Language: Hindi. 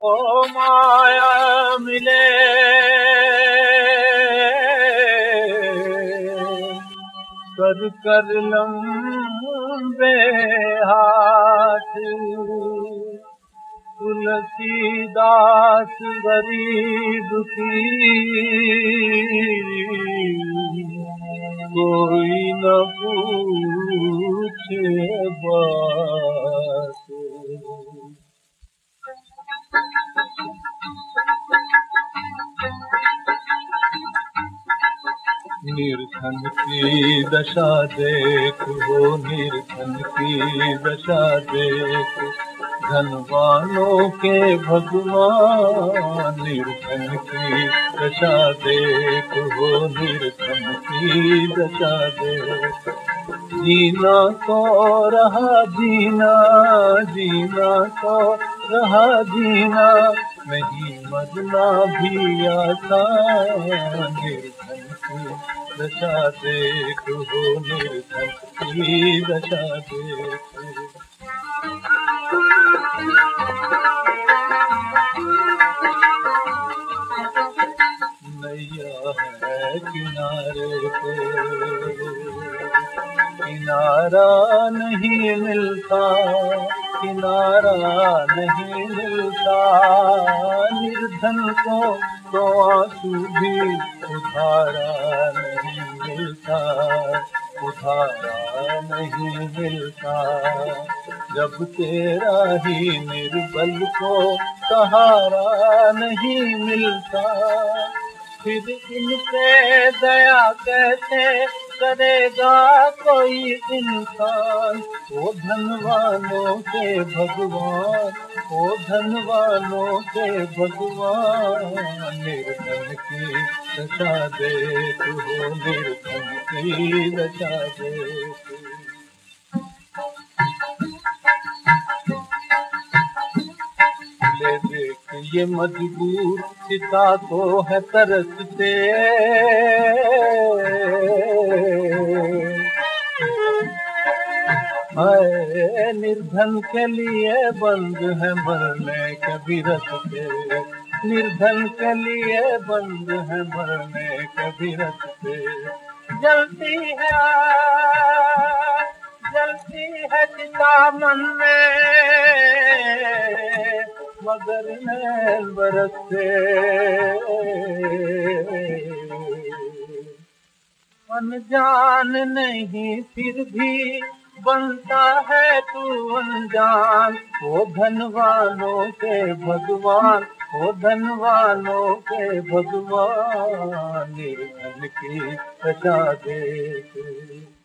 ओ माया मिले कर लंबे हाथ, तुलसीदास गरीब की कोई न पूछे बात। निर्धन की दशा देख हो, निर्धन की दशा देख, धनवानों के भगवान। निर्धन की दशा देख हो, निर्धन की दशा देख, जीना तो रहा जीना, जीना तो रहा जीना, नहीं मरना भी आसान। निर्धन की दशा देख हो, निर्धन की दशा देख। नैया है किनारे पे, किनारा नहीं मिलता, किनारा नहीं मिलता। निर्धन को तो आंसू भी उधारा नहीं मिलता, उधारा नहीं मिलता। जब तेरा ही निर्बल को सहारा नहीं मिलता, फिर इन पे दया कैसे करेगा कोई इंसान। ओ धनवानों के भगवान, ओ धनवानों के भगवान। निर्धन की दशा देख हो, निर्धन की दशा देख। ले देख ये मजबूर पिता तो है तरसते, हाय निर्धन के लिए बंद है मरने के भी रस्ते। निर्धन के लिए बंद है मरने के भी रस्ते। जलती है चिता मन में, मगर नैन बरसते। अनजान नहीं फिर भी बनता है तू अनजान। ओ धनवानों के भगवान, ओ धनवानों के भगवान। निर्धन की दशा देख।